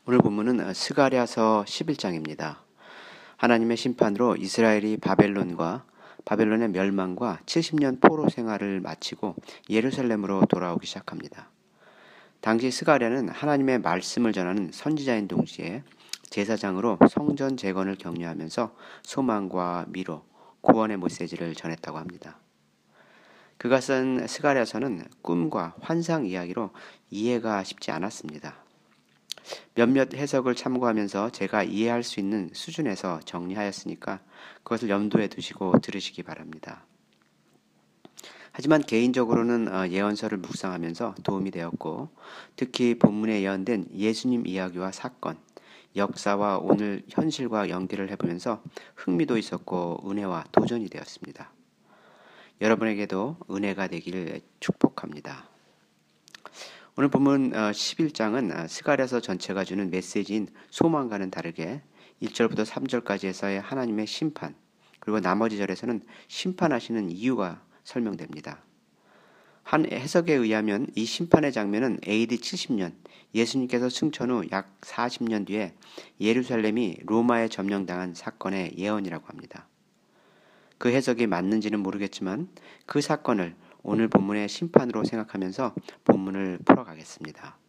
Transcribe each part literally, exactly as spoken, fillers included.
오늘 본문은 스가랴서 십일 장입니다. 하나님의 심판으로 이스라엘이 바벨론과 바벨론의 멸망과 칠십 년 포로 생활을 마치고 예루살렘으로 돌아오기 시작합니다. 당시 스가랴는 하나님의 말씀을 전하는 선지자인 동시에 제사장으로 성전 재건을 격려하면서 소망과 미로, 구원의 메시지를 전했다고 합니다. 그가 쓴 스가랴서는 꿈과 환상 이야기로 이해가 쉽지 않았습니다. 몇몇 해석을 참고하면서 제가 이해할 수 있는 수준에서 정리하였으니까 그것을 염두에 두시고 들으시기 바랍니다. 하지만 개인적으로는 예언서를 묵상하면서 도움이 되었고, 특히 본문에 예언된 예수님 이야기와 사건, 역사와 오늘 현실과 연결을 해보면서 흥미도 있었고 은혜와 도전이 되었습니다. 여러분에게도 은혜가 되기를 축복합니다. 오늘 본문 십일 장은 스가랴서 전체가 주는 메시지인 소망과는 다르게 일 절부터 삼 절까지에서의 하나님의 심판, 그리고 나머지 절에서는 심판하시는 이유가 설명됩니다. 한 해석에 의하면 이 심판의 장면은 에이디 칠십 년, 예수님께서 승천 후 약 사십 년 뒤에 예루살렘이 로마에 점령당한 사건의 예언이라고 합니다. 그 해석이 맞는지는 모르겠지만 그 사건을 오늘 본문의 심판으로 생각하면서 본문을 풀어가겠습니다.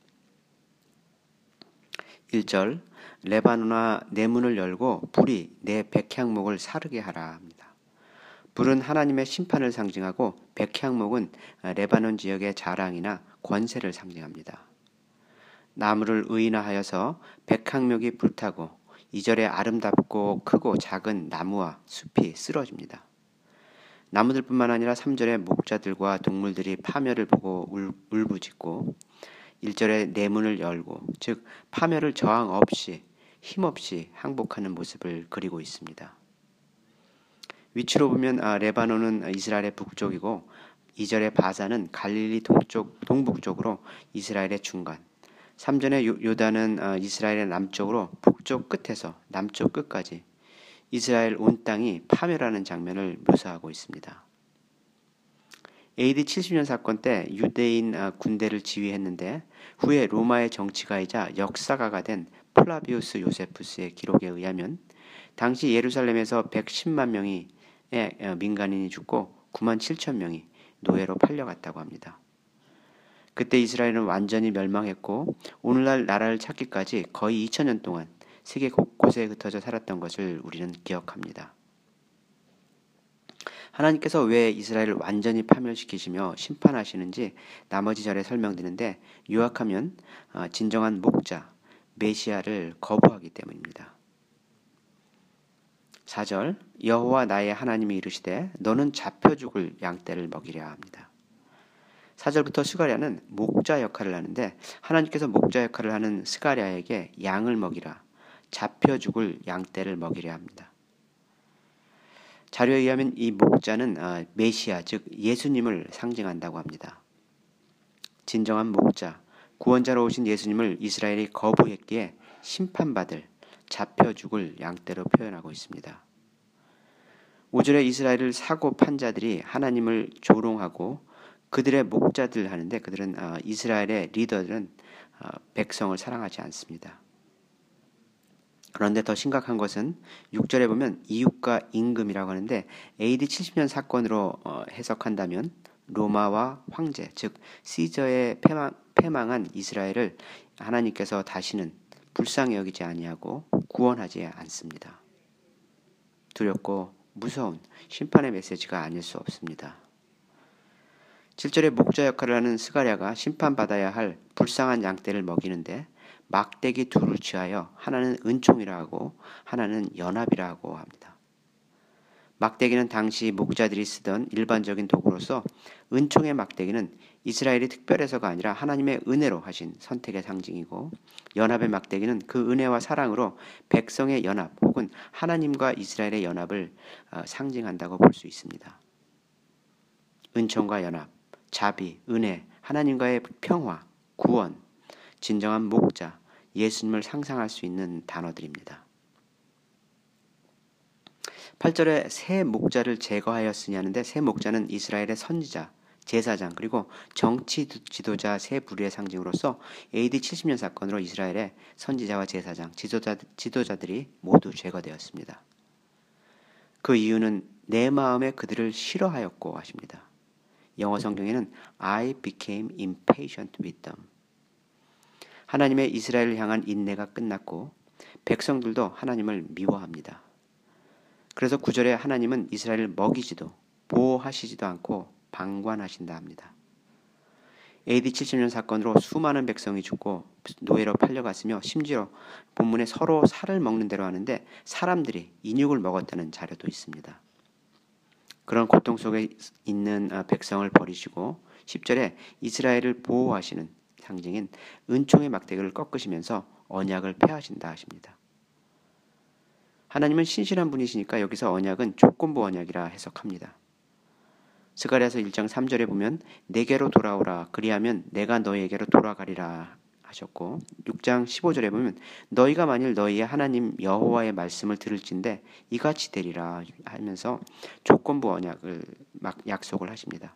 일 절, 레바논아 내 문을 열고 불이 내 백향목을 사르게 하라 합니다. 불은 하나님의 심판을 상징하고 백향목은 레바논 지역의 자랑이나 권세를 상징합니다. 나무를 의인화하여서 백향목이 불타고 이 절에 아름답고 크고 작은 나무와 숲이 쓰러집니다. 나무들뿐만 아니라 삼 절에 목자들과 동물들이 파멸을 보고 울, 울부짖고 일 절에 내 문을 열고, 즉 파멸을 저항 없이 힘없이 항복하는 모습을 그리고 있습니다. 위치로 보면 아, 레바논은 이스라엘의 북쪽이고 이 절의 바산은 갈릴리 동쪽, 동북쪽으로 이스라엘의 중간, 삼 절의 요단은 아, 이스라엘의 남쪽으로 북쪽 끝에서 남쪽 끝까지 이스라엘 온 땅이 파멸하는 장면을 묘사하고 있습니다. 에이디 칠십 년 사건 때 유대인 군대를 지휘했는데 후에 로마의 정치가이자 역사가가 된 플라비우스 요세푸스의 기록에 의하면 당시 예루살렘에서 백십만 명의 민간인이 죽고 구만 칠천 명이 노예로 팔려갔다고 합니다. 그때 이스라엘은 완전히 멸망했고 오늘날 나라를 찾기까지 거의 이천 년 동안 세계 곳곳에 흩어져 살았던 것을 우리는 기억합니다. 하나님께서 왜 이스라엘을 완전히 파멸시키시며 심판하시는지 나머지 절에 설명되는데 요약하면 진정한 목자, 메시아를 거부하기 때문입니다. 사 절, 여호와 나의 하나님이 이르시되 너는 잡혀 죽을 양떼를 먹이려 합니다. 사 절부터 스가랴는 목자 역할을 하는데 하나님께서 목자 역할을 하는 스가랴에게 양을 먹이라, 잡혀 죽을 양떼를 먹이려 합니다. 자료에 의하면 이 목자는 메시아, 즉 예수님을 상징한다고 합니다. 진정한 목자, 구원자로 오신 예수님을 이스라엘이 거부했기에 심판받을, 잡혀 죽을 양떼로 표현하고 있습니다. 오 절에 이스라엘을 사고 판 자들이 하나님을 조롱하고 그들의 목자들 하는데 그들은 이스라엘의 리더들은 백성을 사랑하지 않습니다. 그런데 더 심각한 것은 육 절에 보면 이웃과 임금이라고 하는데 에이디 칠십 년 사건으로 해석한다면 로마와 황제, 즉 시저의 패망, 패망한 이스라엘을 하나님께서 다시는 불쌍히 여기지 아니하고 구원하지 않습니다. 두렵고 무서운 심판의 메시지가 아닐 수 없습니다. 칠 절에 목자 역할을 하는 스가랴가 심판받아야 할 불쌍한 양떼를 먹이는데 막대기 둘을 취하여 하나는 은총이라 하고 하나는 연합이라 하고 합니다. 막대기는 당시 목자들이 쓰던 일반적인 도구로서 은총의 막대기는 이스라엘이 특별해서가 아니라 하나님의 은혜로 하신 선택의 상징이고, 연합의 막대기는 그 은혜와 사랑으로 백성의 연합 혹은 하나님과 이스라엘의 연합을 상징한다고 볼 수 있습니다. 은총과 연합, 자비, 은혜, 하나님과의 평화, 구원, 진정한 목자, 예수님을 상상할 수 있는 단어들입니다. 팔 절에 새 목자를 제거하였으니 하는데 새 목자는 이스라엘의 선지자, 제사장 그리고 정치 지도자 세 부류의 상징으로서 에이디 칠십 년 사건으로 이스라엘의 선지자와 제사장, 지도자, 지도자들이 모두 제거되었습니다. 그 이유는 내 마음에 그들을 싫어하였고 하십니다. 영어 성경에는 I became impatient with them. 하나님의 이스라엘을 향한 인내가 끝났고 백성들도 하나님을 미워합니다. 그래서 구 절에 하나님은 이스라엘을 먹이지도 보호하시지도 않고 방관하신다 합니다. 에이디 칠십 년 사건으로 수많은 백성이 죽고 노예로 팔려갔으며 심지어 본문에 서로 살을 먹는 대로 하는데 사람들이 인육을 먹었다는 자료도 있습니다. 그런 고통 속에 있는 백성을 버리시고 십 절에 이스라엘을 보호하시는 상징인 은총의 막대기를 꺾으시면서 언약을 폐하신다 하십니다. 하나님은 신실한 분이시니까 여기서 언약은 조건부 언약이라 해석합니다. 스가랴서 일 장 삼 절에 보면 내게로 돌아오라 그리하면 내가 너희에게로 돌아가리라 하셨고 육 장 십오 절에 보면 너희가 만일 너희의 하나님 여호와의 말씀을 들을진대 이같이 되리라 하면서 조건부 언약을 막 약속을 하십니다.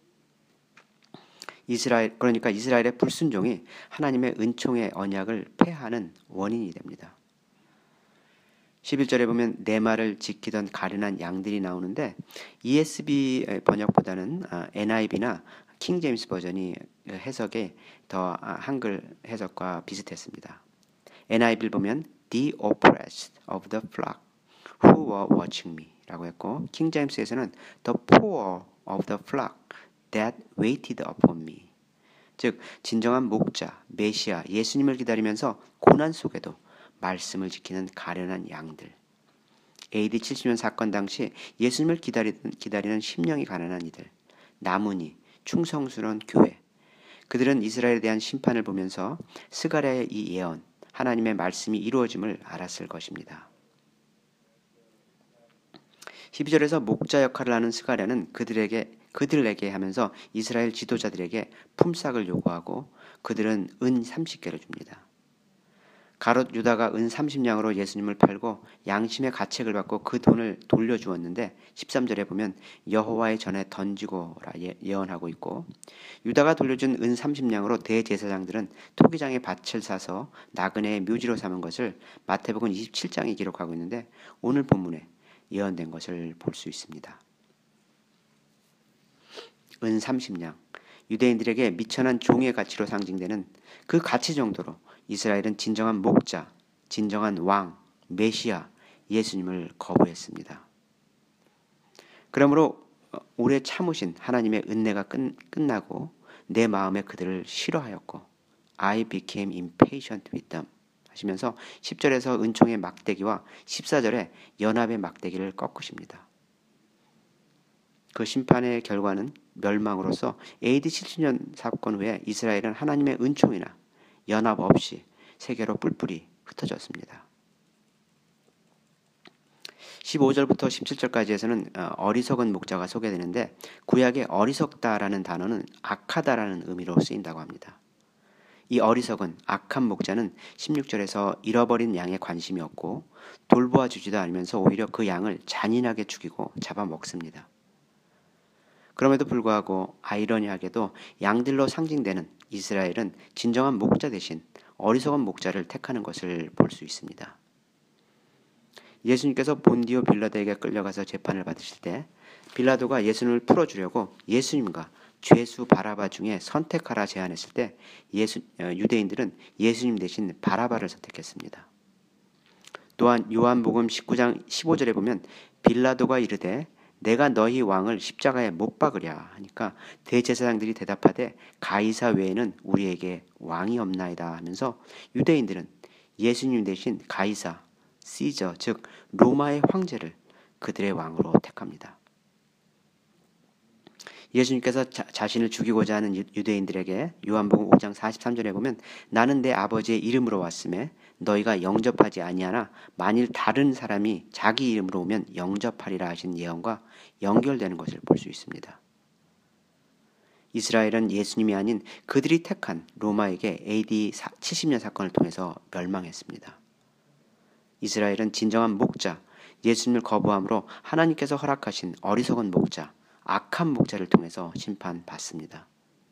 이스라엘 그러니까 이스라엘의 불순종이 하나님의 은총의 언약을 폐하는 원인이 됩니다. 십일 절에 보면 내 말을 지키던 가련한 양들이 나오는데 이에스비 번역보다는 엔아이브이나 킹 제임스 버전이 해석에 더 한글 해석과 비슷했습니다. 엔아이브이를 보면 the oppressed of the flock who were watching me 라고 했고 킹 제임스에서는 the poor of the flock that waited upon me 즉 진정한 목자, 메시아, 예수님을 기다리면서 고난 속에도 말씀을 지키는 가련한 양들. 에이디 칠십 년 사건 당시 예수님을 기다리는, 기다리는 심령이 가난한 이들. 나무니, 충성스러운 교회. 그들은 이스라엘에 대한 심판을 보면서 스가랴의 이 예언, 하나님의 말씀이 이루어짐을 알았을 것입니다. 십이 절에서 목자 역할을 하는 스가랴는 그들에게 그들에게 하면서 이스라엘 지도자들에게 품삯을 요구하고 그들은 은 삼십 개를 줍니다. 가롯 유다가 은 삼십 냥으로 예수님을 팔고 양심의 가책을 받고 그 돈을 돌려주었는데 십삼 절에 보면 여호와의 전에 던지고라 예언하고 있고 유다가 돌려준 은 삼십 냥으로 대제사장들은 토기장에 밭을 사서 나그네의 묘지로 삼은 것을 마태복음 이십칠 장이 기록하고 있는데 오늘 본문에 예언된 것을 볼 수 있습니다. 은 삼십 냥 유대인들에게 미천한 종의 가치로 상징되는 그 가치 정도로 이스라엘은 진정한 목자, 진정한 왕, 메시아, 예수님을 거부했습니다. 그러므로 오래 참으신 하나님의 은혜가 끝, 끝나고 내 마음에 그들을 싫어하였고 I became impatient with them 하시면서 십 절에서 은총의 막대기와 십사 절에 연합의 막대기를 꺾으십니다. 그 심판의 결과는 멸망으로서 에이디 칠십 년 사건 후에 이스라엘은 하나님의 은총이나 연합 없이 세계로 뿔뿔이 흩어졌습니다. 십오 절부터 십칠 절까지에서는 어리석은 목자가 소개되는데 구약의 어리석다라는 단어는 악하다라는 의미로 쓰인다고 합니다. 이 어리석은 악한 목자는 십육 절에서 잃어버린 양에 관심이 없고 돌보아 주지도 않으면서 오히려 그 양을 잔인하게 죽이고 잡아먹습니다. 그럼에도 불구하고 아이러니하게도 양들로 상징되는 이스라엘은 진정한 목자 대신 어리석은 목자를 택하는 것을 볼 수 있습니다. 예수님께서 본디오 빌라도에게 끌려가서 재판을 받으실 때 빌라도가 예수님을 풀어주려고 예수님과 죄수 바라바 중에 선택하라 제안했을 때 예수, 유대인들은 예수님 대신 바라바를 선택했습니다. 또한 요한복음 십구 장 십오 절에 보면 빌라도가 이르되 내가 너희 왕을 십자가에 못 박으랴 하니까 대제사장들이 대답하되 가이사 외에는 우리에게 왕이 없나이다 하면서 유대인들은 예수님 대신 가이사, 시저 즉 로마의 황제를 그들의 왕으로 택합니다. 예수님께서 자, 자신을 죽이고자 하는 유대인들에게 요한복음 오 장 사십삼 절에 보면 나는 내 아버지의 이름으로 왔음에 너희가 영접하지 아니하나 만일 다른 사람이 자기 이름으로 오면 영접하리라 하신 예언과 연결되는 것을 볼 수 있습니다. 이스라엘은 예수님이 아닌 그들이 택한 로마에게 에이디 칠십 년 사건을 통해서 멸망했습니다. 이스라엘은 진정한 목자, 예수님을 거부함으로 하나님께서 허락하신 어리석은 목자, 악한 목자를 통해서 심판받습니다.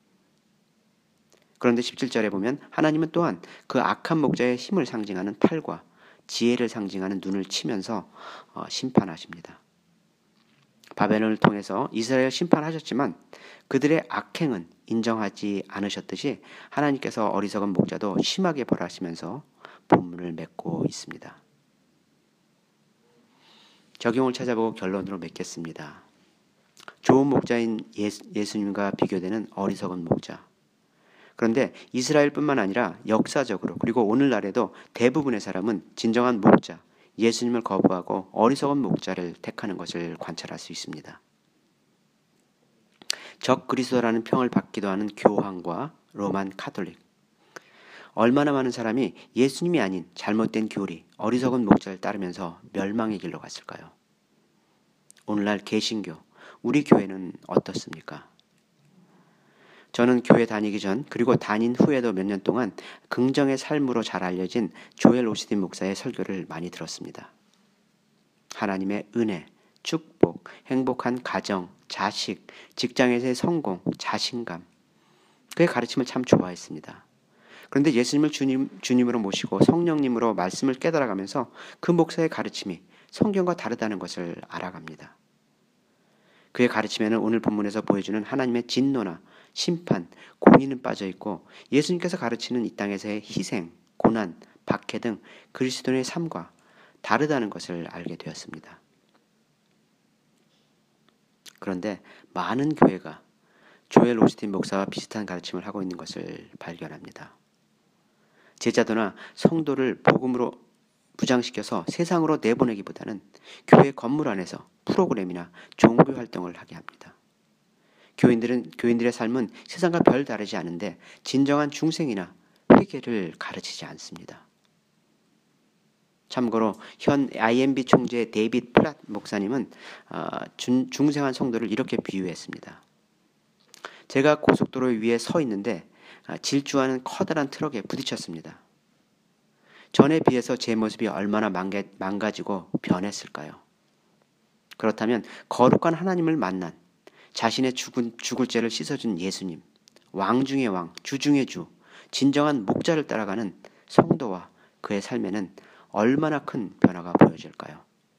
그런데 십칠 절에 보면 하나님은 또한 그 악한 목자의 힘을 상징하는 팔과 지혜를 상징하는 눈을 치면서 심판하십니다. 바벨론을 통해서 이스라엘을 심판하셨지만 그들의 악행은 인정하지 않으셨듯이 하나님께서 어리석은 목자도 심하게 벌하시면서 본문을 맺고 있습니다. 적용을 찾아보고 결론으로 맺겠습니다. 좋은 목자인 예수님과 비교되는 어리석은 목자. 그런데 이스라엘뿐만 아니라 역사적으로 그리고 오늘날에도 대부분의 사람은 진정한 목자, 예수님을 거부하고 어리석은 목자를 택하는 것을 관찰할 수 있습니다. 적 그리스도라는 평을 받기도 하는 교황과 로만 카톨릭. 얼마나 많은 사람이 예수님이 아닌 잘못된 교리, 어리석은 목자를 따르면서 멸망의 길로 갔을까요? 오늘날 개신교, 우리 교회는 어떻습니까? 저는 교회 다니기 전 그리고 다닌 후에도 몇 년 동안 긍정의 삶으로 잘 알려진 조엘 오스틴 목사의 설교를 많이 들었습니다. 하나님의 은혜, 축복, 행복한 가정, 자식, 직장에서의 성공, 자신감. 그의 가르침을 참 좋아했습니다. 그런데 예수님을 주님, 주님으로 모시고 성령님으로 말씀을 깨달아가면서 그 목사의 가르침이 성경과 다르다는 것을 알아갑니다. 그의 가르침에는 오늘 본문에서 보여주는 하나님의 진노나 심판, 공의는 빠져있고 예수님께서 가르치는 이 땅에서의 희생, 고난, 박해 등 그리스도인의 삶과 다르다는 것을 알게 되었습니다. 그런데 많은 교회가 조엘 오스틴 목사와 비슷한 가르침을 하고 있는 것을 발견합니다. 제자도나 성도를 복음으로 부장시켜서 세상으로 내보내기보다는 교회 건물 안에서 프로그램이나 종교 활동을 하게 합니다. 교인들은 교인들의 삶은 세상과 별 다르지 않은데 진정한 중생이나 회개를 가르치지 않습니다. 참고로 현 아이엠비 총재 데이빗 플랏 목사님은 중생한 성도를 이렇게 비유했습니다. 제가 고속도로 위에 서 있는데 질주하는 커다란 트럭에 부딪혔습니다. 전에 비해서 제 모습이 얼마나 망가지고 변했을까요? 그렇다면 거룩한 하나님을 만난 자신의 죽은, 죽을 죄를 씻어준 예수님, 왕 중의 왕, 주 중의 주, 진정한 목자를 따라가는 성도와 그의 삶에는 얼마나 큰 변화가 보여질까요?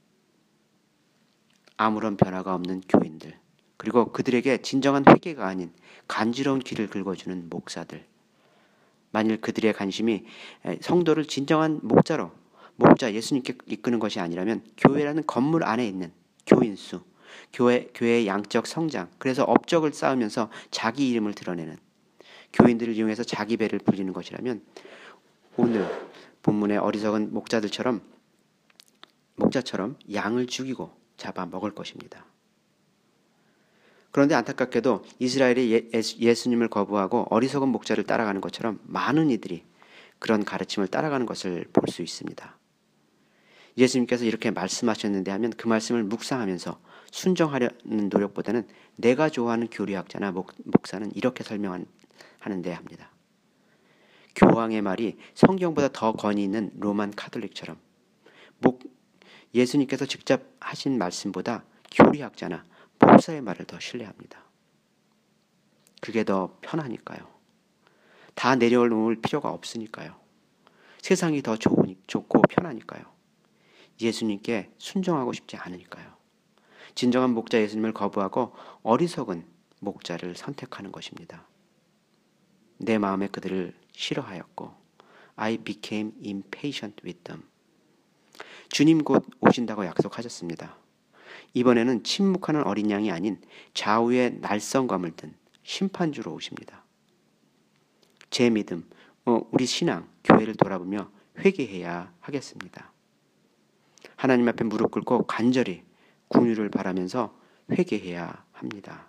아무런 변화가 없는 교인들, 그리고 그들에게 진정한 회개가 아닌 간지러운 길을 긁어주는 목사들. 만일 그들의 관심이 성도를 진정한 목자로, 목자 예수님께 이끄는 것이 아니라면 교회라는 건물 안에 있는 교인 수, 교회, 교회의 양적 성장, 그래서 업적을 쌓으면서 자기 이름을 드러내는 교인들을 이용해서 자기 배를 불리는 것이라면 오늘 본문의 어리석은 목자들처럼 목자처럼 양을 죽이고 잡아 먹을 것입니다. 그런데 안타깝게도 이스라엘이 예수님을 거부하고 어리석은 목자를 따라가는 것처럼 많은 이들이 그런 가르침을 따라가는 것을 볼 수 있습니다. 예수님께서 이렇게 말씀하셨는데 하면 그 말씀을 묵상하면서 순종하려는 노력보다는 내가 좋아하는 교리학자나 목, 목사는 이렇게 설명하는데 합니다. 교황의 말이 성경보다 더 권위 있는 로만 카톨릭처럼 목, 예수님께서 직접 하신 말씀보다 교리학자나 목사의 말을 더 신뢰합니다. 그게 더 편하니까요. 다 내려놓을 필요가 없으니까요. 세상이 더 좋으니, 좋고 편하니까요. 예수님께 순종하고 싶지 않으니까요. 진정한 목자 예수님을 거부하고 어리석은 목자를 선택하는 것입니다. 내 마음에 그들을 싫어하였고 I became impatient with them. 주님 곧 오신다고 약속하셨습니다. 이번에는 침묵하는 어린 양이 아닌 좌우의 날성검을 든 심판주로 오십니다. 제 믿음, 우리 신앙, 교회를 돌아보며 회개해야 하겠습니다. 하나님 앞에 무릎 꿇고 간절히 긍휼을 바라면서 회개해야 합니다.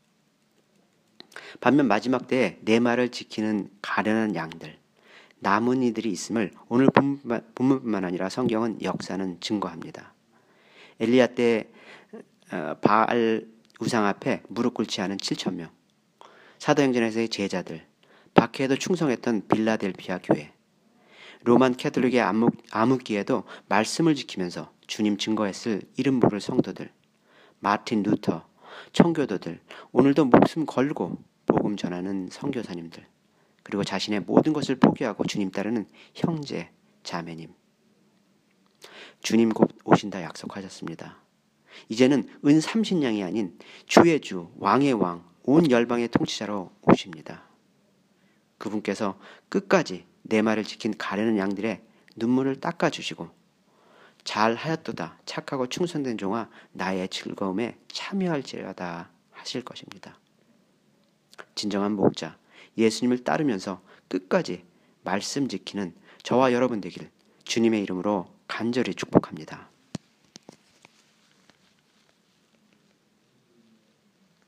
반면 마지막 때에 내 말을 지키는 가련한 양들, 남은 이들이 있음을 오늘 본문뿐만 아니라 성경은 역사는 증거합니다. 엘리야 때 바알 우상 앞에 무릎 꿇지 않은 칠천 명, 사도행전에서의 제자들, 박해에도 충성했던 빌라델피아 교회, 로만 캐톨릭의 암흑, 암흑기에도 말씀을 지키면서 주님 증거했을 이름 모를 성도들, 마틴 루터, 청교도들, 오늘도 목숨 걸고 복음 전하는 선교사님들, 그리고 자신의 모든 것을 포기하고 주님 따르는 형제, 자매님. 주님 곧 오신다 약속하셨습니다. 이제는 은삼신냥이 아닌 주의 주, 왕의 왕, 온 열방의 통치자로 오십니다. 그분께서 끝까지 내 말을 지킨 가려는 양들의 눈물을 닦아주시고 잘하였도다 착하고 충성된 종아 나의 즐거움에 참여할지어다 하실 것입니다. 진정한 목자, 예수님을 따르면서 끝까지 말씀 지키는 저와 여러분 되길 주님의 이름으로 간절히 축복합니다.